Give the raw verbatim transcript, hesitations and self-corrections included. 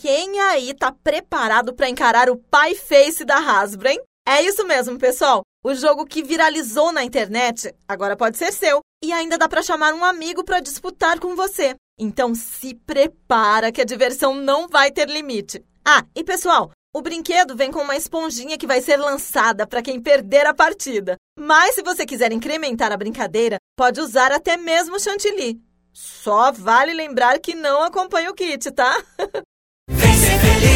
Quem aí tá preparado para encarar o Pie Face da Hasbro, hein? É isso mesmo, pessoal. O jogo que viralizou na internet agora pode ser seu. E ainda dá para chamar um amigo para disputar com você. Então se prepara que a diversão não vai ter limite. Ah, e pessoal, o brinquedo vem com uma esponjinha que vai ser lançada para quem perder a partida. Mas se você quiser incrementar a brincadeira, pode usar até mesmo chantilly. Só vale lembrar que não acompanha o kit, tá? Vem ser feliz.